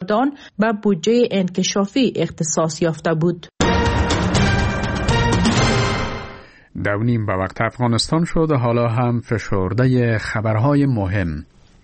آن به بودجه انکشافی اختصاص یافته بود. 2:30 به وقت افغانستان شد. حالا هم فشرده خبرهای مهم.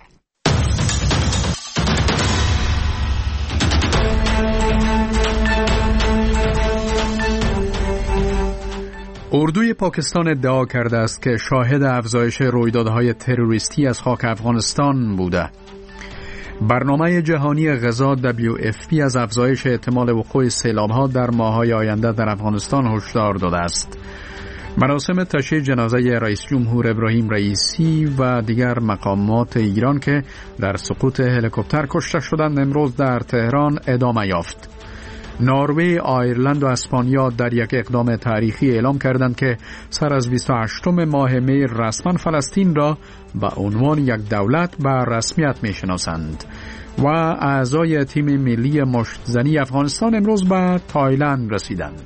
اردوی پاکستان ادعا کرده است که شاهد افزایش رویدادهای تروریستی از خاک افغانستان بوده. برنامه جهانی غذا WFP از افزایش احتمال وقوع سیلاب‌ها در ماه‌های آینده در افغانستان هشدار داده است. مراسم تشییع جنازه رئیس جمهور ابراهیم رئیسی و دیگر مقامات ایران که در سقوط هلیکوپتر کشته شدند امروز در تهران ادامه یافت. نروژ، آیرلند و اسپانیا در یک اقدام تاریخی اعلام کردند که سر از 28 ماه می رسما فلسطین را به عنوان یک دولت به رسمیت می‌شناسند. و اعضای تیم ملی مشت‌زنی افغانستان امروز به تایلند رسیدند.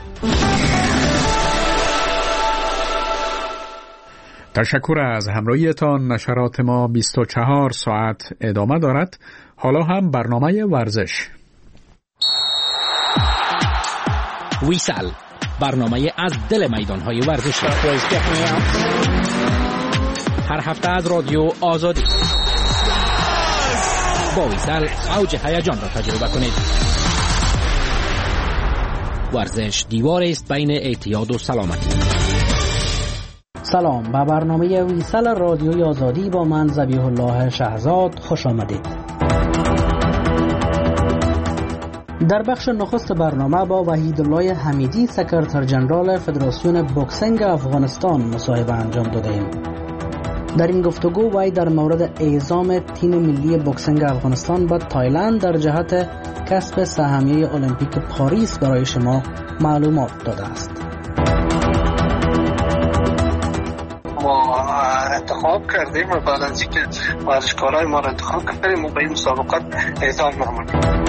تشکر از همراهیتان. نشرات ما 24 ساعت ادامه دارد. حالا هم برنامه ورزش. ویسال، برنامه از دل میدان‌های ورزشی. هر هفته از رادیو آزادی. با ویسال اوج هیجان را تجربه کنید. ورزش دیواری است بین اعتیاد و سلامتی. سلام، به برنامه ویسال رادیوی آزادی با من ذبیح الله شهزاد خوش آمدید. در بخش نخست برنامه با وحیدالله حمیدی سکرتر جنرال فدراسیون بوکسینگ افغانستان مصاحبه انجام دادیم. در این گفتگو وی در مورد اعزام تیم ملی بوکسینگ افغانستان به تایلند در جهت کسب سهمیه المپیک پاریس برای شما معلومات داده است. ما انتخاب کردیم و بعد از اینکه ورزشکارای ما را انتخاب کردیم و به این مسابقات اعزام نمودیم.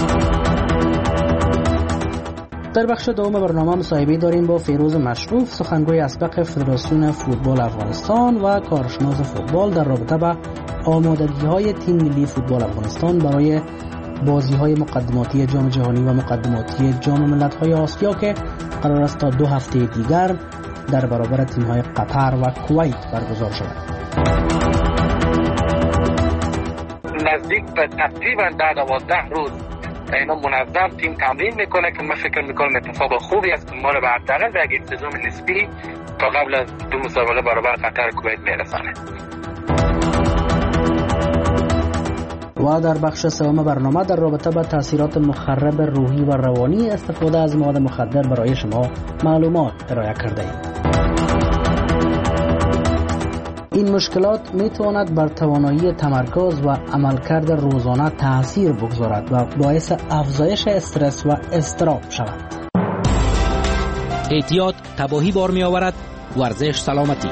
در بخش دوم برنامه مصاحبه داریم با فیروز مشروف، سخنگوی اسبق فدراسیون فوتبال افغانستان و کارشناس فوتبال در رابطه با آمادگی‌های تیم ملی فوتبال افغانستان برای بازی‌های مقدماتی جام جهانی و مقدماتی جام ملت‌های آسیا که قرار است تا 2 هفته دیگر در برابر تیم‌های قطر و کویت برگزار شود. نزدیک به تقریباً 12 روز اینا منظم تیم تمرین میکنه که من فکر میکنم اتفاق خوبی است که ما رو به حداقل در یک سزون نسبی تا قبل از 2 مسابقه برابر قطر کویت میرسانه. و در بخش سوم برنامه در رابطه با تاثیرات مخرب روحی و روانی استفاده از مواد مخدر برای شما معلومات ارائه کرده ایم. این مشکلات میتواند بر توانایی تمرکز و عملکرد روزانه تأثیر بگذارد و باعث افزایش استرس و اضطراب شود. اعتیاد تباهی بار می آورد. ورزش سلامتی.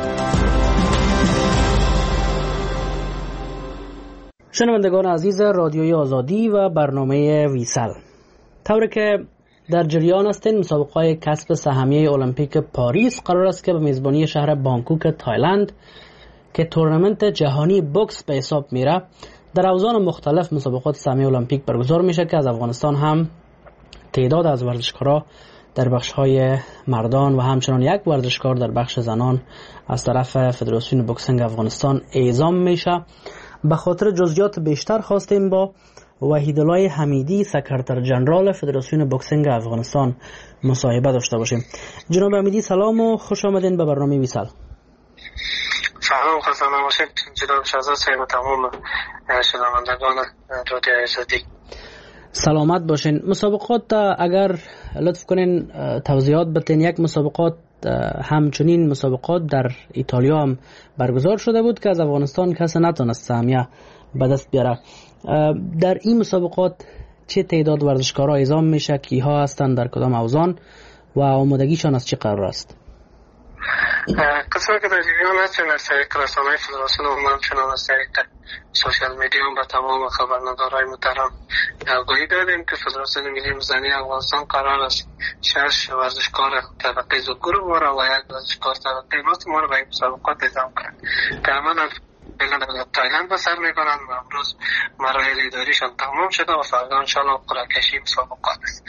شنوندگان عزیز رادیوی آزادی و برنامه ویسال، طوری که در جریان هستین مسابقه کسب سهمیه المپیک پاریس قرار است که به میزبانی شهر بانکوک تایلند که تورنمنت جهانی بوکس به حساب میره در اوزان مختلف مسابقات سهمیه المپیک برگزار میشه که از افغانستان هم تعداد از ورزشکارا در بخش‌های مردان و همچنان یک ورزشکار در بخش زنان از طرف فدراسیون بوکسینگ افغانستان اعزام میشه. به خاطر جزئیات بیشتر خواستیم با وحیدالله حمیدی سکرتر جنرال فدراسیون بوکسینگ افغانستان مصاحبه داشته باشیم. جناب حمیدی سلام و خوش آمدین به برنامه ویسال. سلام، خسته نباشید جناب شهزاد صاحب و تمام شنوندگان رادیو آزادی. سلامت باشین. مسابقات اگر لطف کنین توضیحات بدین. یک مسابقات همچنین مسابقات در ایتالیا هم برگزار شده بود که از افغانستان کسی نتونست سهمیه به دست بیاره. در این مسابقات چه تعداد ورزشکارا اعزام میشه، کیها هستند، در کدام اوزان و آمادگیشان از چه قرار است؟ کسایی که در جریان هستند از طریق رسانه‌های فدراسیون و همچنان از طریق سوشال میدیا و تمام خبرنگارهای محترم آگاهی دادیم که فدراسیون ملی زنی افغانستان قرار است 6 ورزشکار طبقه زوگور ما را و 1 ورزشکار طبقه راست ما را به این مسابقات اعزام کنند که عملاً فعلا تایلند به سر میبرند و امروز مراحل اداریشان تمام شده و فردا انشاءالله قرعه کشی مسابقات است.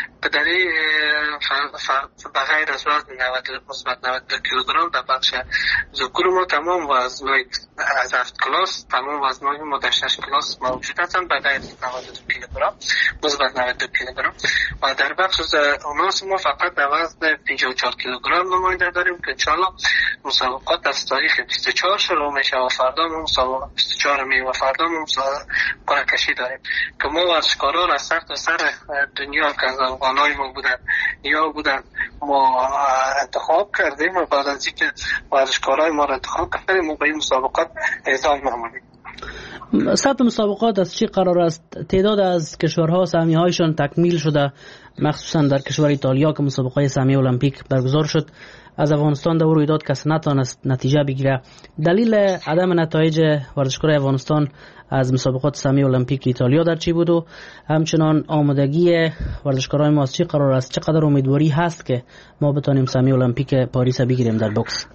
به غیر از وزن 92 کیلوگرم در بخش ذکور ما تمام وزن‌های از 7 کلاس تمام وزن‌های ما در 6 کلاس موجود هستند به غیر 92 کیلوگرم مثبت 92 کیلوگرم و در بخش اناث ما فقط در وزن 54 کیلوگرم نماینده داریم که انشاءالله مسابقات از تاریخ 24 شروع میشه و فردا ما مسابقات 24 می و فردا ما قرعه کشی داریم که ما ورزشکاران از سر تا سر دنیا که از افغانای ما بودن یا بودن ما انتخاب کردیم و بعد از اینکه ورزشکارای ما را انتخاب کردیم ما به این مسابقات اعزام معمولیم. ثبت مسابقات از چی قرار است؟ تعداد از کشورها سهمیه‌هایشان تکمیل شده، مخصوصا در کشور ایتالیا که مسابقه سهمیه المپیک برگزار شد. از افغانستان در رویداد کس نتوانست نتیجه بگیره. دلیل عدم نتایج ورزشکاران افغانستان از مسابقات سهمیه المپیک ایتالیا در چی بود و همچنان آمادگی ورزشکاران ما از چی قرار است؟ چقدر امیدواری هست که ما بتونیم سهمیه المپیک پاریس بگیریم در بوکس؟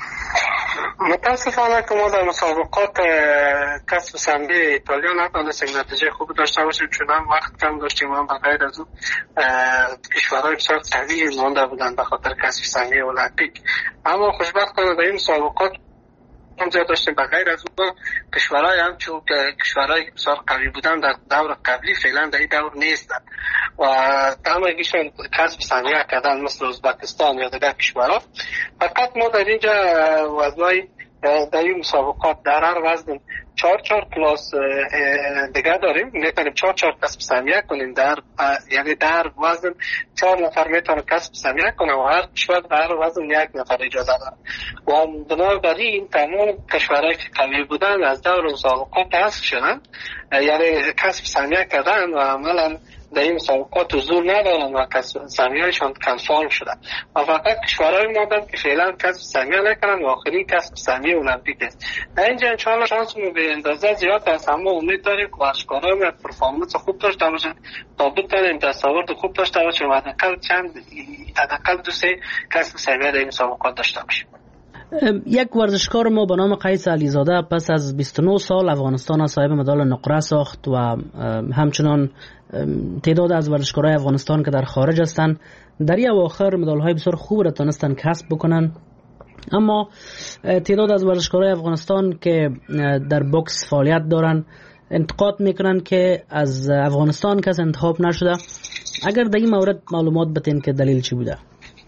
متاسفانه که ما در مسابقات کسب سهمیه ایتالیا نتونستیم نتیجه خوب داشته باشیم چون هم وقت کم داشتیم و به غیر از اون کشورهای بسیار قوی مانده بودند به خاطر کسب سهمیه المپیک. اما خوشبختانه در این مسابقات اونجا داشتیم به غیر از اون کشورهای همچون کشورهای بسیار قوی بودن در دور قبلی فعلا در این دور نیستند و همگیشون کسب سهمیه کردن مثل ازبکستان یا دیگر کشورها. فقط ما در اینجا وزنهای در این مسابقات در هر وزن 4 کلاس دیگه داریم، میتونیم 4 کسب سهمیه کنیم یعنی در وزن 4 نفر میتونه کسب سهمیه کنه و هر کشور در وزن 1 نفر اجازه داره و بنابراین تمام کشورهایی که قوی بودن از دور مسابقات حذف شدن یعنی کسب سهمیه کردن و عملا در این مسابقات حضور ندارن و سهمیه‌هایشان کنسال شده و فقط کشورهای ماندن که فعلا کسب سهمیه نکردن و آخرین کسب سهمیه المپیک است. اینجا انشاءالله شانسمون به اندازه زیاد است، اما امید داریم که ورزشکاران پرفورمنس خوب داشته باشن تا بتونیم دستاورد خوب داشته باشیم و حداقل 2-3 کسب سهمیه در این مسابقات داشته باشیم. یک ورزشکار ما به نام قیس علیزاده پس از 29 سال افغانستان صاحب مدال نقره ساخت و همچنان تعداد از ورزشکارای افغانستان که در خارج هستند در این اواخر مدال‌های بسیار خوب را تونستن کسب بکنن. اما تعداد از ورزشکارای افغانستان که در بوکس فعالیت دارن انتقاد میکنن که از افغانستان کس انتخاب نشده. اگر در این مورد معلومات بتین که دلیل چی بوده؟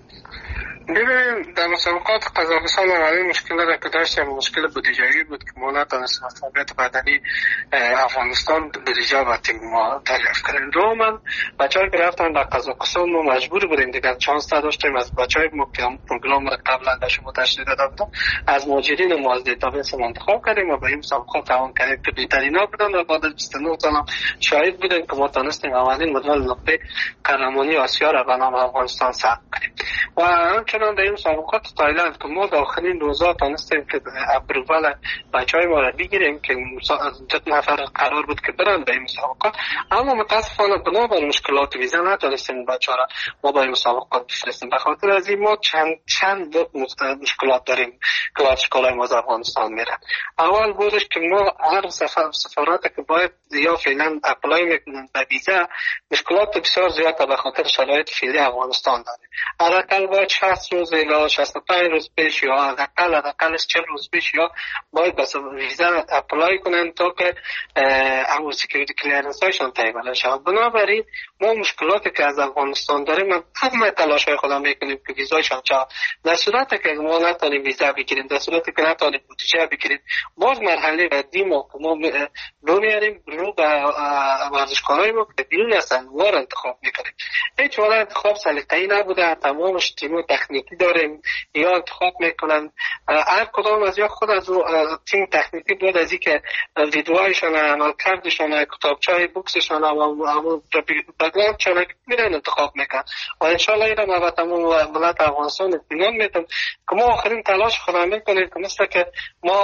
ببینیم در مسابقات قزاقستان اولین مشکل را که داشتیم مشکل بودجه‌ای بود که ما نتونستیم فعالیت بدنی افغانستان بودجه با تیم ما دریافت کنیم. دوما بچه‌ها که رفتن در قزاقستان ما مجبور بودیم دیگر چانس نداشتیم از بچه‌های ما که پروگرام را قبلا در شما تشریح داده بودم از ماجرین ما از دیتابیس انتخاب کردیم و به این مسابقات توان کردیم که بهترینا بودن و بعد از 29 سال شاهد بودیم که ما تونستیم اولین مدال نقره قهرمانی آسیا را به نام افغانستان ثبت کنیم و همچنان در این مسابقات تایلند که ما داخلین روزا تونستیم که اپروال بچهای ما را بگیریم که 2 نفر قرار بود که برن به این مسابقات، اما متاسفانه بنابر مشکلات ویزا نتونستیم بچه‌ها را ما به این مسابقات بفرستیم. به خاطر از این ما چند مشکلات داریم که ورزشکارای ما از افغانستان میرن. اول بودش که ما هر سفارت که باید یا فعلا اپلای میکنن به ویزا مشکلات بسیار زیاده به خاطر شرایط فعلی افغانستان داره. حداقل باید 60 روز الی 65 روز پیش یا حداقلش 40 روز پیش یا باید بس ویزا اپلای کنن تا که همون سکیوریتی کلیرنس هایشان تایید شود. بنابراین ما مشکلاتی که از افغانستان داریم همه تلاش های خودم میکنیم که ویزایشان چه در صورتی که ما نتونیم ویزا بگیریم، در صورتی که نتونیم بودجه بگیریم، باز مرحله بعدی ما که ما رو میاریم رو به ورزشکارای ما که بیرون هستن وار انتخاب میکنیم. هیچ وار انتخاب سلیقه‌ای نبوده، تمامش تیم تکنیکی داریم یا انتخاب میکنن هر کدام از یا خود از تیم تکنیکی بود از اینکه ویدیوهایشان عملکردشان کتابچه‌های بوکسشان و بگرام چنک میرن انتخاب میکن و انشالله این رو ما تمام ملت افغانستان اطمینان میدم که ما آخرین تلاش خودم میکنیم که مثل که ما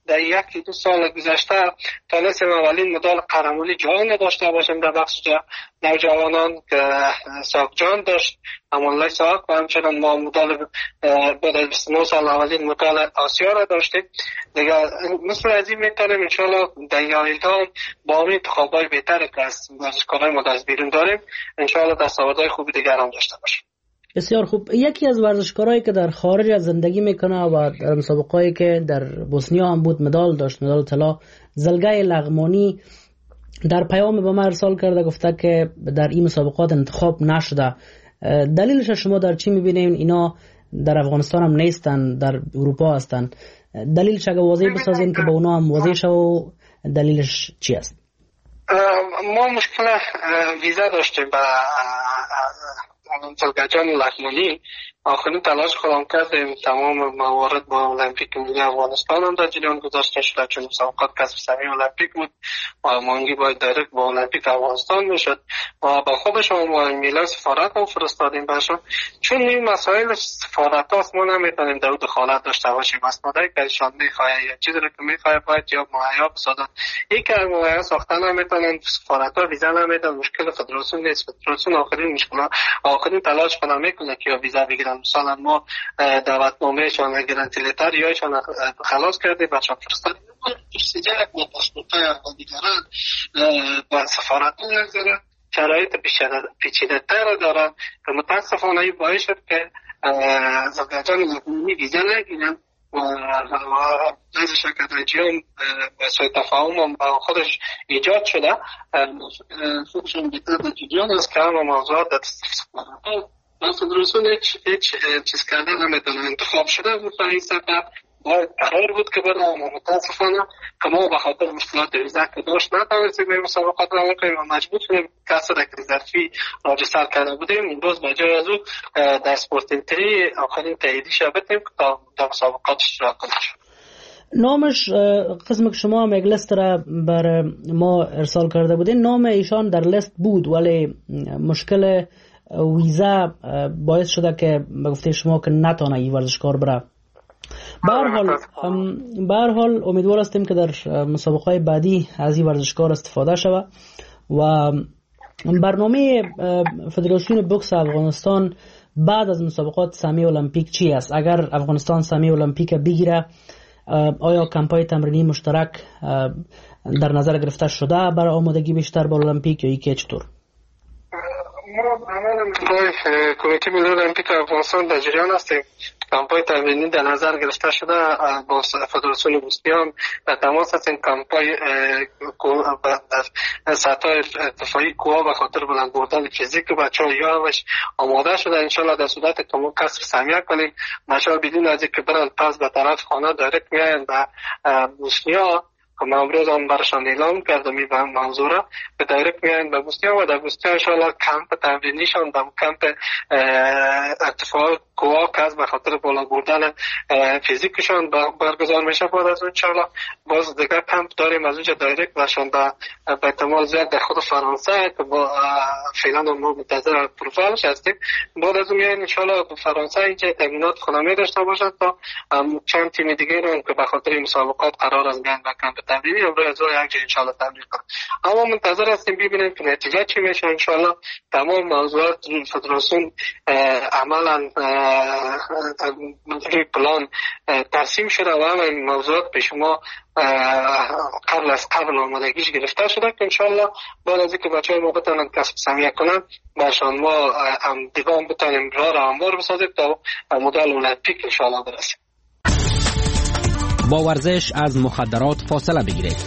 در 1-2 سال گذشته تانستیم اولین مدال قهرمانی جهان داشته باشیم در بخش نوجوانان که ساق جان داشت، امانالله ساق، و همچنان ما مدال بعد از 29 سال اولین مدال آسیا را داشتیم. دیگه مثل از این میتونیم انشالله در آینده با همین انتخابای بهتر که از ورزشکارهای ما از بیرون داریم انشالله دستاوردهای خوبی دیگر هم داشته باشیم. بسیار خوب. یکی از ورزشکارهایی که در خارج از زندگی میکنه و در مسابقه‌ای که در بوسنیا هم بود مدال داشت، مدال طلا، زلگای لغمانی در پیام به من ارسال کرده، گفته که در این مسابقات انتخاب نشده. دلیلش شما در چی میبینین؟ اینا در افغانستان هم نیستن، در اروپا هستن. دلیلش اگه واضح بسازین که با اونا هم واضح شه و دلیلش چی است؟ ما مشکل ویزا داشتیم با زلگجان لغمانی. آخرین تلاش خودم کردیم، تمام موارد با المپیک ملی افغانستان هم در جریان گذاشته شده، چون مسابقات کسب سهمیه المپیک بود و مانگی باید دایرکت با المپیک افغانستان میشد و با خودشون ما ایمیل سفارت هم فرستادیم باشم، چون این مسائل سفارت هاست ما نمیتونیم در دخالت داشته باشیم. اسنادی که ایشان میخواه یا چیزی رو که میخواه باید یا مهیا بسازن، یک از مهیا ساختن نمیتونن، سفارت ها ویزا نمیدن. مشکل فدراسیون نیست، فدراسیون آخرین تلاش کنه میکنه که ویزا بگیرن. مثلا ما دعوتنامهشان گارانتی لتر یایشان خلاص کردیم، بچه‌ها فرستادیم، سجل با پاسپورت‌های دیگران با سفارت نگذارن، شرایط پیچیده‌تر دارن که متاسفانه این باعث شد که زلگجان لغمانی ویزا نگیرن و از شرکت هم به سوی تفاهم هم با خودش ایجاد شده. خودشون بیتر در جریان است که همه موضوعات در سفارت فدراسیون هیچ چیز کردن نمیتونه. انتخاب شده بود برای این سبب، باید قرار بود که برای ما متاسفانه که ما به خاطر مشکلات ویزا که داشت نتونستیم به مسابقات رو کنیم و مجبور شدیم کسی را که ظرفی راجستر کرده بودیم امروز به جای از او در سپورتینتری آخرین تاییدی شبتیم که تا در مسابقات اشتراک کنیم. نامش قسم که شما هم یک لیست را بر ما ارسال کرده بودین، نام ایشان در لیست بود ولی مشکل ویزا باعث شده که به گفته شما که نتونه این ورزشکار بره. به هر حال امیدوار هستیم که در مسابقات بعدی از این ورزشکار استفاده شود. و برنامه فدراسیون بوکس افغانستان بعد از مسابقات سهمیه المپیک چی است؟ اگر افغانستان سهمیه المپیک بگیره آیا کمپای تمرینی مشترک در نظر گرفته شده برای آمادگی بیشتر با المپیک یا اینکه چطور؟ ما عملا کمیته ملی المپیک افغانستان در جریان هستیم. کمپای تمرینی در نظر گرفته شده با فدراسیون بوسنیا در تماس هستیم. کمپای در سطح ارتفاعی کوها به خاطر بلند بردن فیزیک بچه‌ها یادش آماده شده. انشالله در صورت که ما کسب سهمیه کنیم بچه‌ها بدون از اینکه برن پس به طرف خانه دایرکت میاین به بوسنیا که ما امروز هم برشان اعلام کردم این موضوع را، به دایرکت میاین به بوسنیا و در بوسنیا انشالله کمپ تمرینیشان در کمپ ارتفاع کوها که از به خاطر بالا بردن فیزیکشان برگزار میشه. بعد از اون انشالله باز دیگر کمپ داریم از اونجا دایرکت برشان به احتمال زیاد در خود فرانسه که با فعلا ما منتظر پروفایلش هستیم. بعد از اون میاین انشالله به فرانسه اینجا تمرینات خودمی داشته باشند تا چند تیم دیگه رو که به خاطر مسابقات قرار است بیان به کمپ تمرینی امروز از یک جای انشالله تمرین کنیم. اما منتظر هستیم ببینیم که نتیجه چی میشه. انشالله تمام موضوعات فدراسیون عملا پلان ترسیم شده و همه این موضوعات به شما قبل آمادگیش گرفته شده که انشالله بعد از اینکه بچه‌های ما بتونن کسب سهمیه کنن برشان ما دیگه بتونیم راه را هموار بسازیم تا مدال المپیک انشالله برسیم. با ورزش از مخدرات فاصله بگیرید.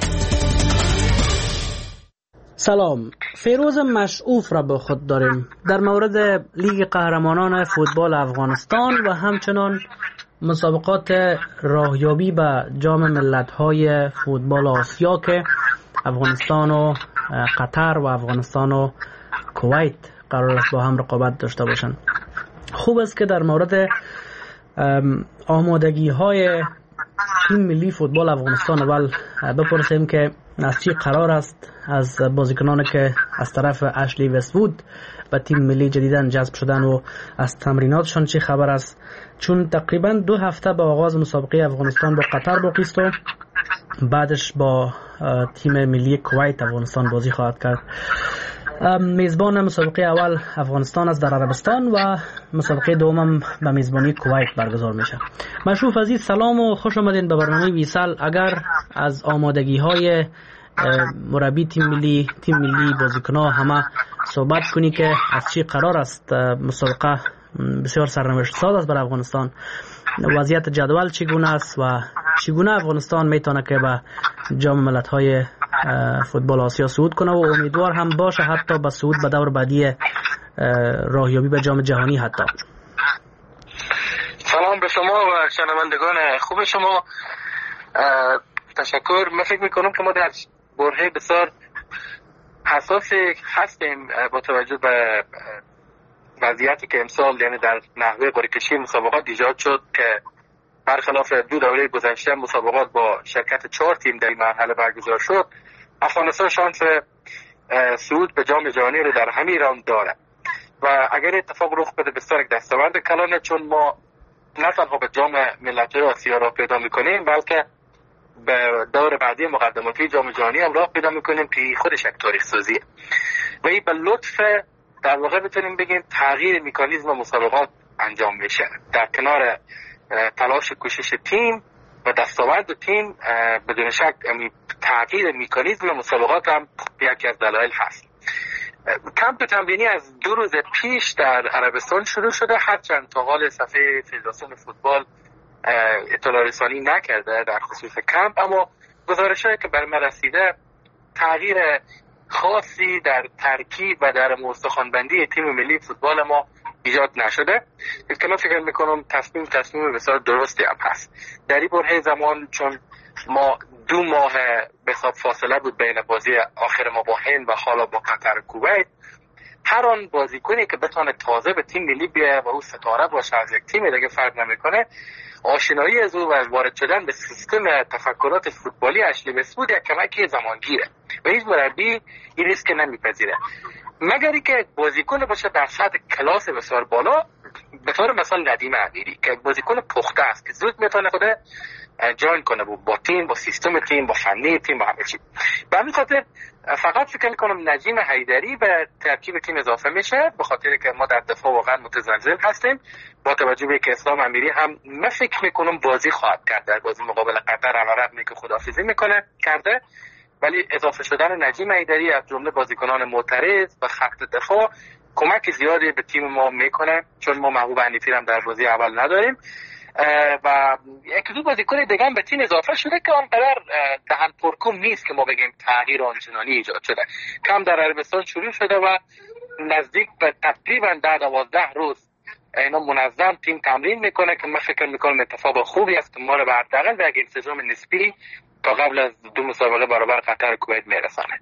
سلام، فیروز مشعوف را با خود داریم در مورد لیگ قهرمانان فوتبال افغانستان و همچنان مسابقات راهیابی به جام ملت‌های فوتبال آسیا که افغانستان و قطر و افغانستان و کویت قرار است با هم رقابت داشته باشند. خوب است که در مورد آمادگی‌های تیم ملی فوتبال افغانستان اول بپرسیم که از چی قرار است از بازیکنانی که از طرف اشلی وست‌وود به تیم ملی جدیداً جذب شدن و از تمریناتشان چی خبر است، چون تقریباً 2 هفته به آغاز مسابقه افغانستان با قطر باقی است و بعدش با تیم ملی کویت افغانستان بازی خواهد کرد. میزبان مسابقه اول افغانستان است در عربستان و مسابقه دوم به میزبانی کویت برگزار میشه. مشروف عزیز سلام و خوش آمدین به برنامه ویسال. اگر از آمادگی های مربی تیم ملی بازیکن‌ها همه صحبت کنی که از چی قرار است مسابقه بسیار سرنوشت ساز است برای افغانستان، وضعیت جدول چگونه است و چگونه افغانستان میتونه که به جام ملت‌های فوتبال آسیا صعود کنه و امیدوار هم باشه حتی به صعود به دور بعدی راهیابی به جام جهانی حتی. سلام به شما و شنوندگان خوب شما. تشکر. من فکر میکنم که ما در برهه بسیار حساسی هستیم با توجه به وضعیتی که امسال یعنی در نحوه قرعه‌کشی مسابقات ایجاد شد که برخلاف دو دوره گذشته مسابقات با شرکت 4 تیم در این مرحله برگزار شد. افغانستان شانس صعود به جام جهانی رو در همین راند داره و اگر اتفاق رخ بده بسیار یک دستاورد کلانه، چون ما نه تنها به جام ملت‌های آسیا راه پیدا می‌کنیم بلکه به دور بعدی مقدماتی جام جهانی هم راه پیدا می‌کنیم که خودش یک تاریخ سازیه و این به لطف در واقع میتونیم بگیم تغییر مکانیزم مسابقات انجام میشه. در کنار تلاش کوشش تیم و دستاورد تیم بدون شک تغییر مکانیزم مسابقات هم یکی از دلایل هست. کمپ تمرینی از 2 روز پیش در عربستان شروع شده، هرچند تا حال صفحه فدراسیون فوتبال اطلاع رسانی نکرده در خصوص کمپ، اما گزارش‌هایی که بر من رسیده تغییر خاصی در ترکیب و در استخوان‌بندی تیم ملی فوتبال ما ایجاد نشده که من فکر میکنم تصمیم بسیار درستی هم هست. در این برهه زمان چون ما 2 ماه به حساب فاصله بود بین بازی آخر ما با هند و حالا با قطر کویت، هر آن بازیکنی که بتونه تازه به تیم ملی بیاد و او ستاره باشه از یک تیم دیگه فرق نمیکنه، آشنایی از او و وارد شدن به سیستم تفکرات فوتبالی اشلی مسعود یک کمکی زمانگیره و هیچ مربی این ریسک نمیپذیره مگری که بازیکن باشه در سطح کلاس بسیار بالا، به طور مثال ندیم امیری که بازیکن پخته است که زود میتونه خود جوین کنه با تیم، با سیستم تیم، با فنی تیم، با همه چی. به همین خاطر فقط فکر میکنم نجیم حیدری به ترکیب تیم اضافه میشه، به خاطر که ما در دفاع واقعا متزلزل هستیم. با توجه به که اسلام امیری هم من فکر میکنم بازی خواهد کرد در بازی مقابل قطر، علیرغم که خداحافظی میکنه کرده، ولی اضافه شدن نجیم حیدری از جمله بازیکنان معترض و خط دفاع کمک زیادی به تیم ما میکنه، چون ما محبوب حنیفی هم در بازی اول نداریم و یک دو بازیکن دیگه هم به تیم اضافه شده که آنقدر دهن پرکم نیست که ما بگیم تغییر آنچنانی ایجاد شده. کم در عربستان شروع شده و نزدیک به تقریبا 12 روز اینا منظم تیم تمرین میکنه که من فکر میکنم اتفاق خوبی است که ما رو به حداقل به یک انسجام نسبی تا قبل از 2 مسابقه برابر قطر کویت میرسانه.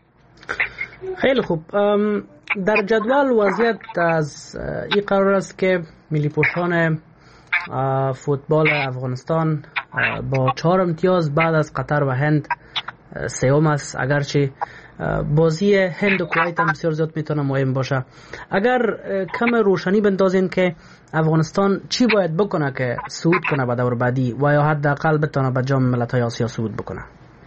خیلی خوب. در جدول وضعیت از این قرار است که ملی پوشان فوتبال افغانستان با 4 امتیاز بعد از قطر و هند سوم است، اگرچه بازی هند و کویت هم بسیار زیاد میتونه مهم باشه. اگر کم روشنی بندازین که افغانستان چی باید بکنه که صعود کنه به دور بعدی و یا حداقل بتونه به جام ملت‌های آسیا صعود بکنه؟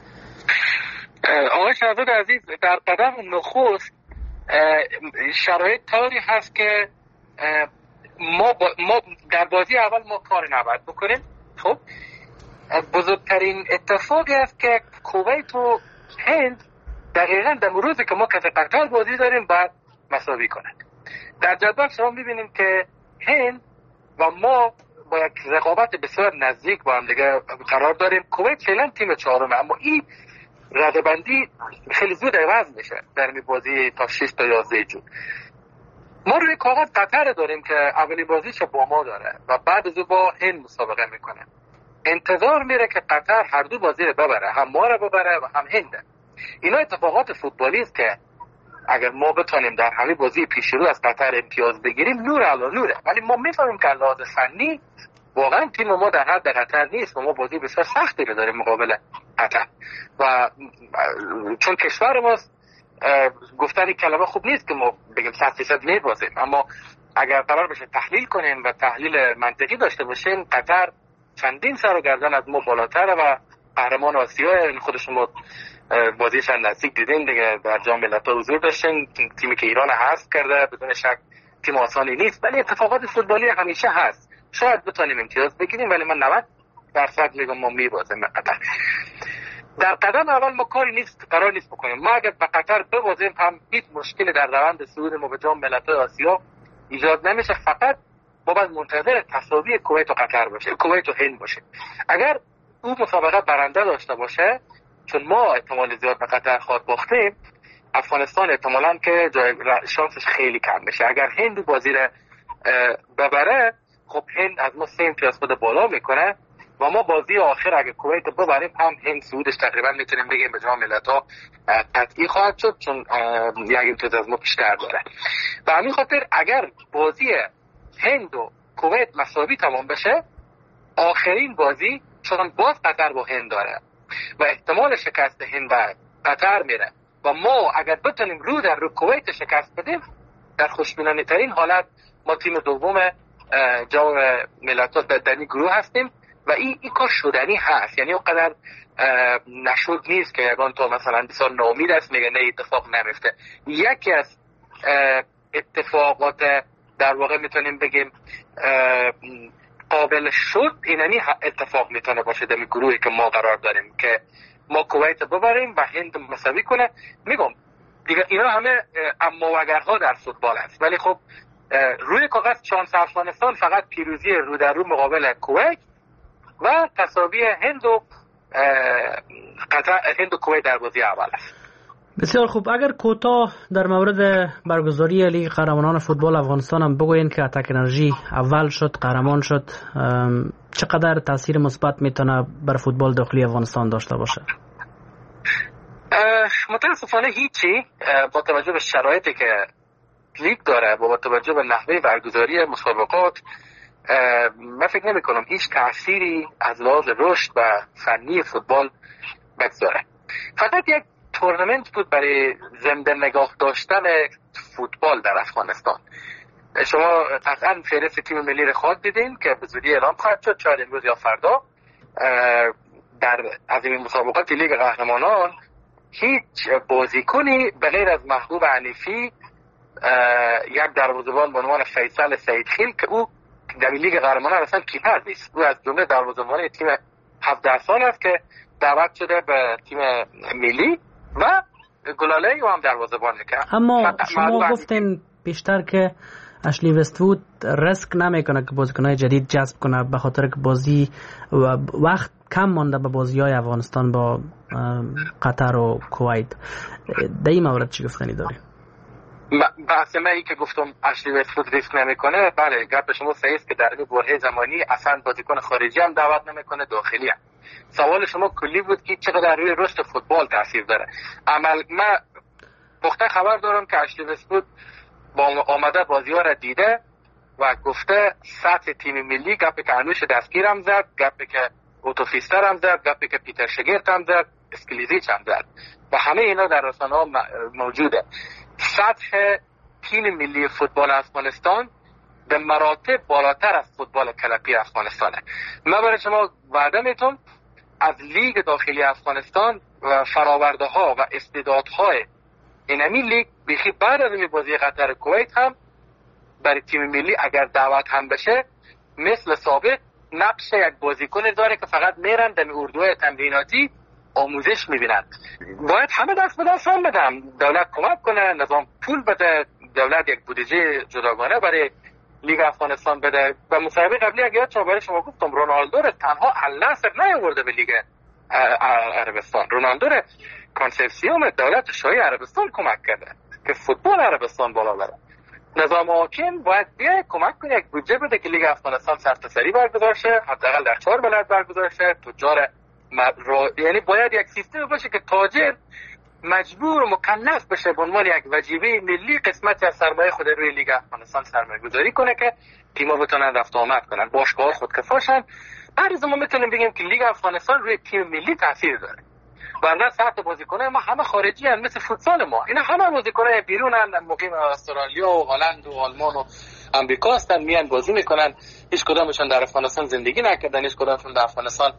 آقای شهزاد عزیز، در قدم نخست شرایط طوری هست که ما در بازی اول ما کار نباید بکنیم. خب بزرگترین اتفاقی است که کویت و هند دقیقاً در روزی که ما کف قطر بازی داریم باید مساوی کنند. در جدول شما می‌بینیم که هند و ما با یک رقابت بسیار نزدیک با هم دیگه قرار داریم. کویت فعلا تیم 4م، اما این ردبندی خیلی زود عوض میشه در این بازی تا 6 تا 11 جون. ما روی کاغذ قطر داریم که اولی بازیش با ما داره و بعد از او با هند مسابقه میکنه. انتظار میره که قطر هر دو بازی رو ببره، هم ما رو ببره و هم هند. اینا اتفاقات فوتبالی است که اگر ما بتونیم در همین بازی پیش رو از قطر امتیاز بگیریم نور علی نوره، ولی ما میفهمیم که لحاظ فنی واقعا تیم ما در حد قطر نیست و ما بازی بسیار سختی رو داریم مقابل قطر و چون کشور ماست گفتن این کلمه خوب نیست که ما بگیم 100% میبازیم، اما اگر قرار بشه تحلیل کنیم و تحلیل منطقی داشته باشیم قطر چندین سر و گردن از ما بالاتره و قهرمان آسیا، خود شما بازیش نزدیک دیدین دیگه، در جام ملت‌ها حضور داشتین. تیمی که ایران حذف کرده بدون شک تیم آسانی نیست، ولی اتفاقات فوتبالی همیشه هست. شاید بتونیم امتیاز بگیریم، ولی من 90% میگم ما میبازیم قطر. در قدم اول ما کاری قرار نیست بکنیم. ما اگر به قطر ببازیم هم هیچ مشکلی در روند صعود ما به جام ملت‌های آسیا ایجاد نمیشه. فقط ما باید منتظر تساوی کویت و قطر باشه، کویت و هند باشه. اگر اون مسابقه برنده داشته باشه، چون ما احتمال زیاد به قطر خواهد باختیم، افغانستان احتمالاً که شانسش خیلی کم میشه. اگر هند بازی رو ببره، خب هند از ما 3 امتیاز خود بالا میکنه و ما بازی آخر اگر کویت ببریم هم هند صعودش تقریبا میتونیم بگیم به جام ملت‌ها قطعی خواهد شد، چون یک امتیاز از ما بیشتر داره. به همین خاطر اگر بازی هند و کویت مساوی تمام بشه، آخرین بازی چون باز قطر با هند داره و احتمال شکست هند قطر میره و ما اگر بتونیم رو در رو کویت شکست بدیم، در خوشبینانه ترین حالت ما تیم دوم جام ملت‌ها در این گروه هستیم و این کار شدنی هست. یعنی اونقدر نشد نیست که یگان تو مثلا بسیار ناامید است میگه نه اتفاق نمیفته. یکی از اتفاقات در واقع میتونیم بگیم قابل شد اینمی اتفاق میتونه باشه در گروهی که ما قرار داریم که ما کویت ببریم و هند مساوی کنه. میگم دیگه اینا همه اما و اگرها در فوتبال است، ولی خب روی کاغذ شانس افغانستان فقط پیروزی رو در رو مقابل کویت و تساوی هند و کویت در بازی اول است. بسیار خوب. اگر کوتاه در مورد برگزاری لیگ قهرمانان فوتبال افغانستان هم بگوین که اتک انرژی اول شد، قهرمان شد، چقدر تاثیر مثبت میتونه بر فوتبال داخلی افغانستان داشته باشه؟ متاسفانه هیچی، با توجه به شرایطی که لیگ داره و با توجه به نحوه برگزاری مسابقات، من فکر نمی کنم هیچ تأثیری از لحاظ رشد و فنی فوتبال بگذاره. فقط یک تورنمنت بود برای زنده نگاه داشتن فوتبال در افغانستان. شما قطعا فهرست تیم ملی رو خواهد دیدین که به زودی اعلام خواهد شد، شاید امروز یا فردا. از این مسابقات لیگ قهرمانان هیچ بازیکنی به غیر از محبوب حنیفی، یک دروازه‌بان به عنوان فیصل سیدخیل که او در لیگ قهرمانان اصلا کیپر نیست، او از جمله دروازه‌بان تیم 17 سال است که دعوت شده به تیم ملی و گلاله هم دروازه‌بان میکنه. اما شما گفتین بیشتر که اشلی وست‌وود ریسک نمیکنه که بازیکن‌های جدید جذب کنه به خاطر که بازی و وقت کم مانده به بازی‌های افغانستان با قطر و کویت. در این مورد چی گفتنی داری؟ بحث من که گفتم اشلی وست‌وود ریسک نمیکنه، بله گپ شما صحیح است که در این برهه زمانی اصلا بازیکن خارجی هم دعوت نمیکنه، داخلی هم. سوال شما کلی بود که چقدر روی رشد فوتبال تاثیر داره. من پخته خبر دارم که اشلی وست‌وود با آمده بازی‌ها را دیده و گفته سطح تیم ملی، گپی که انوش دستگیر هم زد، گپی که اوتوفیستر هم زد، گپی که پیتر شگرت هم زد، اسکلیزیچ هم زد و همه اینا در رسانه‌ها موجوده. سطح تیم ملی فوتبال افغانستان به مراتب بالاتر از فوتبال کلپی افغانستانه. من برای شما وعده میتونم از لیگ داخلی افغانستان و فراورده ها و استعدادهای اینمی لیگ بیخی بعد از این بازی قطر کویت هم برای تیم ملی اگر دعوت هم بشه مثل سابق نقش یک بازیکن داره که فقط میرن در اردوهای تمریناتی آموزش میبینن. باید همه دست به دست هم بدم، دولت کمک کنه، نظام پول بده، دولت یک بودجه جداگانه برای لیگ افغانستان بده. و مسابقه قبلی اگه یادتون برای شما گفتم رونالدو رو تنها النصر نیاورده به لیگ عربستان، رونالدو رو کانسپسیون دولت شاهی عربستان کمک کرده که فوتبال عربستان بالا بره. نظام حاکم باید بیاید کمک کنه، یک بودجه بده که لیگ افغانستان سرتاسری برگزار شه، حداقل در 4 بلد برگزار شه. تجار یعنی باید یک سیستم باشه که تاجر مجبور و مکلف بشه به عنوان یک وجیبه ملی قسمتی از سرمایه خود روی لیگ افغانستان سرمایه گذاری کنه که تیم‌ها بتونن رفت و آمد کنن، باشگاه‌ها خودکفاشن. بعد از ما میتونیم بگیم که لیگ افغانستان روی تیم ملی تاثیر داره. ورنه سطح بازیکن‌های ما همه خارجی هستند، مثل فوتسال ما اینا همه بازیکن‌های بیرونن، مقیم استرالیا و هلند و آلمان و آمریکا هستن، میان بازی میکنن. هیچ کدامشون در افغانستان زندگی نکردن، هیچ کدامشون در افغانستان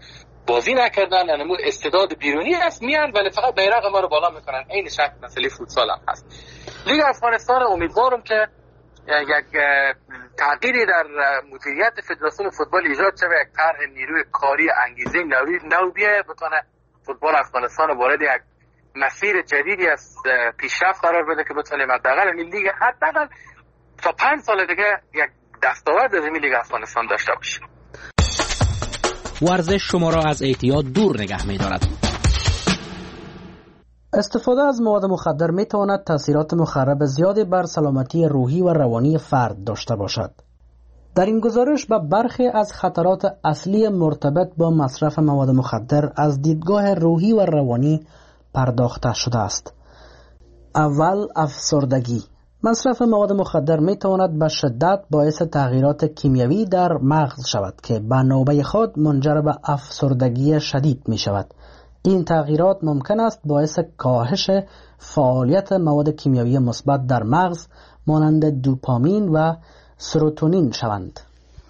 بازی نکردن، انمو استعداد بیرونی هست میان ولی فقط بیرق ما رو بالا میکنن. این شکل مسئله فوتسال هم هست. لیگ افغانستان امیدوارم که یک تغییری در مدیریت فدراسیون فوتبال ایجاد شه، یک طرح نیروی کاری انگیزه نو بیه بتونه فوتبال افغانستان وارد یک مسیر جدیدی از پیشرفت قرار بده که بتونیم حداقل این لیگ حداقل تا 5 سال دیگه یک دستاورد از این لیگ افغانستان داشته باشیم. ورزش شما را از اعتیاد دور نگه می‌دارد. استفاده از مواد مخدر می تواند تاثیرات مخرب زیادی بر سلامتی روحی و روانی فرد داشته باشد. در این گزارش به برخی از خطرات اصلی مرتبط با مصرف مواد مخدر از دیدگاه روحی و روانی پرداخته شده است. اول، افسردگی. مصرف مواد مخدر می تواند به شدت باعث تغییرات کیمیایی در مغز شود که به نوبه خود منجر به افسردگی شدید می شود. این تغییرات ممکن است باعث کاهش فعالیت مواد کیمیایی مثبت در مغز مانند دوپامین و سروتونین شوند.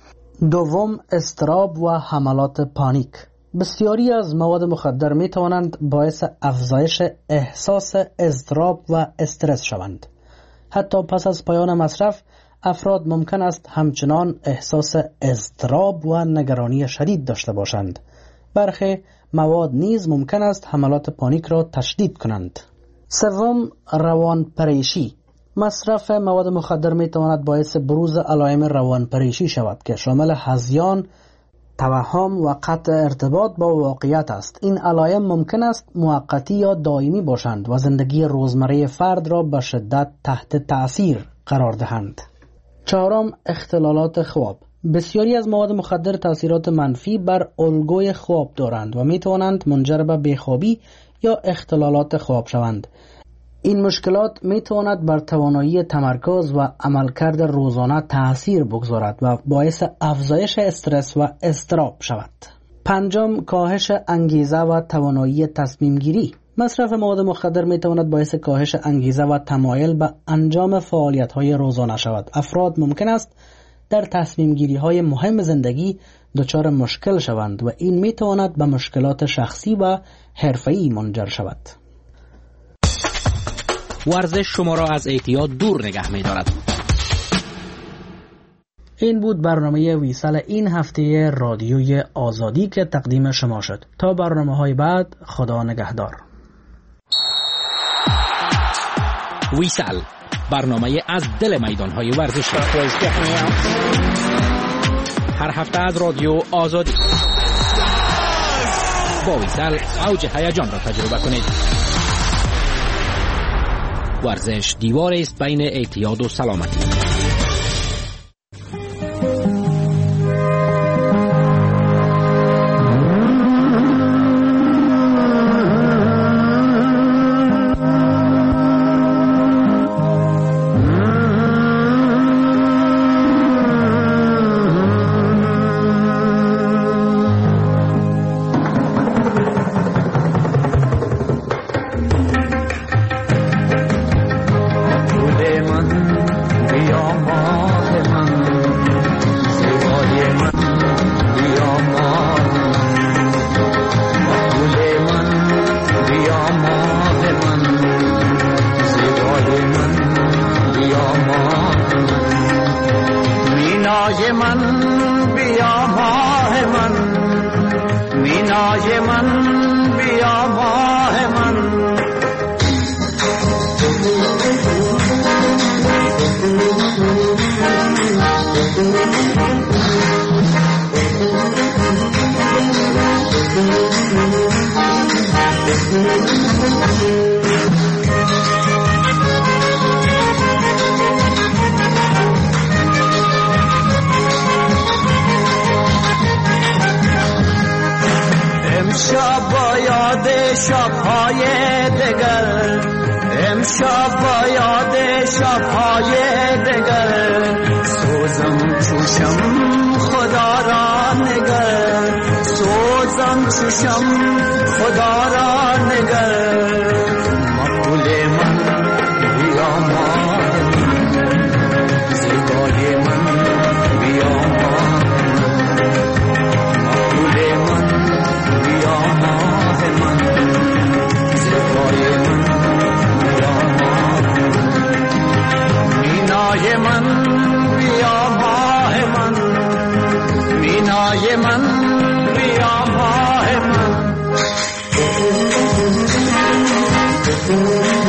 دوم، اضطراب و حملات پانیک. بسیاری از مواد مخدر می توانند باعث افزایش احساس اضطراب و استرس شوند. حتی پس از پایان مصرف، افراد ممکن است همچنان احساس اضطراب و نگرانی شدید داشته باشند. برخی مواد نیز ممکن است حملات پانیک را تشدید کنند. سوم، روانپریشی. مصرف مواد مخدر می تواند باعث بروز علائم روانپریشی شود که شامل هذیان، توهم و قطع ارتباط با واقعیت است. این علائم ممکن است موقتی یا دائمی باشند و زندگی روزمره فرد را به شدت تحت تأثیر قرار دهند. چهارم، اختلالات خواب. بسیاری از مواد مخدر تأثیرات منفی بر الگوی خواب دارند و می توانند منجر به بیخوابی یا اختلالات خواب شوند. این مشکلات می تواند بر توانایی تمرکز و عملکرد روزانه تأثیر بگذارد و باعث افزایش استرس و اضطراب شود. پنجم، کاهش انگیزه و توانایی تصمیم گیری. مصرف مواد مخدر می تواند باعث کاهش انگیزه و تمایل به انجام فعالیت های روزانه شود. افراد ممکن است در تصمیم گیری های مهم زندگی دچار مشکل شوند و این می تواند به مشکلات شخصی و حرفه‌ای منجر شود. ورزش شما را از اعتیاد دور نگه می دارد. این بود برنامه ویسال این هفته رادیوی آزادی که تقدیم شما شد. تا برنامه‌های بعد، خدا نگهدار. ویسال، برنامه از دل میدان‌های ورزشی. هر هفته از رادیو آزادی. با ویسال اوج هیجان را تجربه کنید. ورزش دیواری است بین اعتیاد و سلامتی. مینای من بیا ماه من، مینای من بیا ماه من.